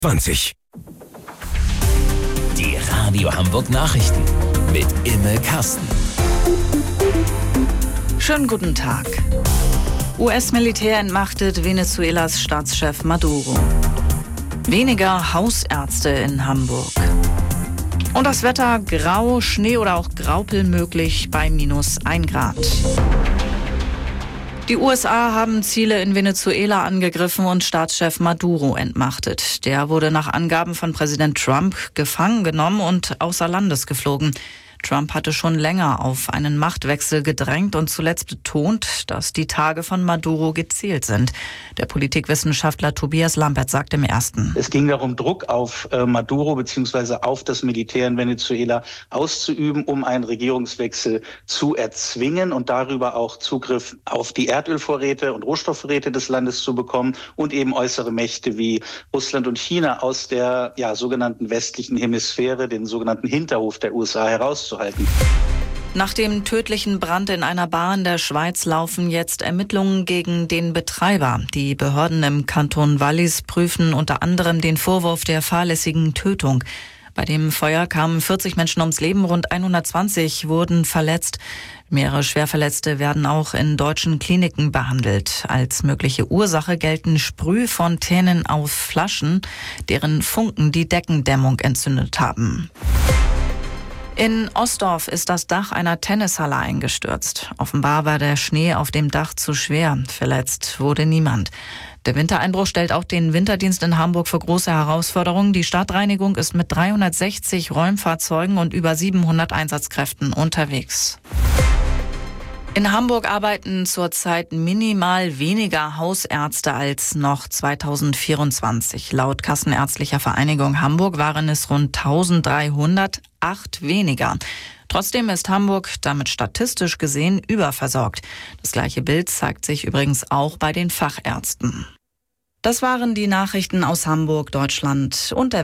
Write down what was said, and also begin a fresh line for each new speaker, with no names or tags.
20. Die Radio Hamburg Nachrichten mit Imme Kasten.
Schönen guten Tag. US-Militär entmachtet Venezuelas Staatschef Maduro. Weniger Hausärzte in Hamburg. Und das Wetter grau, Schnee oder auch Graupel möglich bei -1 Grad. Die USA haben Ziele in Venezuela angegriffen und Staatschef Maduro entmachtet. Der wurde nach Angaben von Präsident Trump gefangen genommen und außer Landes geflogen. Trump hatte schon länger auf einen Machtwechsel gedrängt und zuletzt betont, dass die Tage von Maduro gezählt sind. Der Politikwissenschaftler Tobias Lampert sagt im Ersten:
Es ging darum, Druck auf Maduro bzw. auf das Militär in Venezuela auszuüben, um einen Regierungswechsel zu erzwingen und darüber auch Zugriff auf die Erdölvorräte und Rohstoffvorräte des Landes zu bekommen und eben äußere Mächte wie Russland und China aus der sogenannten westlichen Hemisphäre, den sogenannten Hinterhof der USA herauszuhalten.
Nach dem tödlichen Brand in einer Bar in der Schweiz laufen jetzt Ermittlungen gegen den Betreiber. Die Behörden im Kanton Wallis prüfen unter anderem den Vorwurf der fahrlässigen Tötung. Bei dem Feuer kamen 40 Menschen ums Leben, rund 120 wurden verletzt. Mehrere Schwerverletzte werden auch in deutschen Kliniken behandelt. Als mögliche Ursache gelten Sprühfontänen auf Flaschen, deren Funken die Deckendämmung entzündet haben. In Ostdorf ist das Dach einer Tennishalle eingestürzt. Offenbar war der Schnee auf dem Dach zu schwer. Verletzt wurde niemand. Der Wintereinbruch stellt auch den Winterdienst in Hamburg vor große Herausforderungen. Die Stadtreinigung ist mit 360 Räumfahrzeugen und über 700 Einsatzkräften unterwegs. In Hamburg arbeiten zurzeit minimal weniger Hausärzte als noch 2024. Laut Kassenärztlicher Vereinigung Hamburg waren es rund 1300, 8 weniger. Trotzdem ist Hamburg damit statistisch gesehen überversorgt. Das gleiche Bild zeigt sich übrigens auch bei den Fachärzten. Das waren die Nachrichten aus Hamburg, Deutschland und der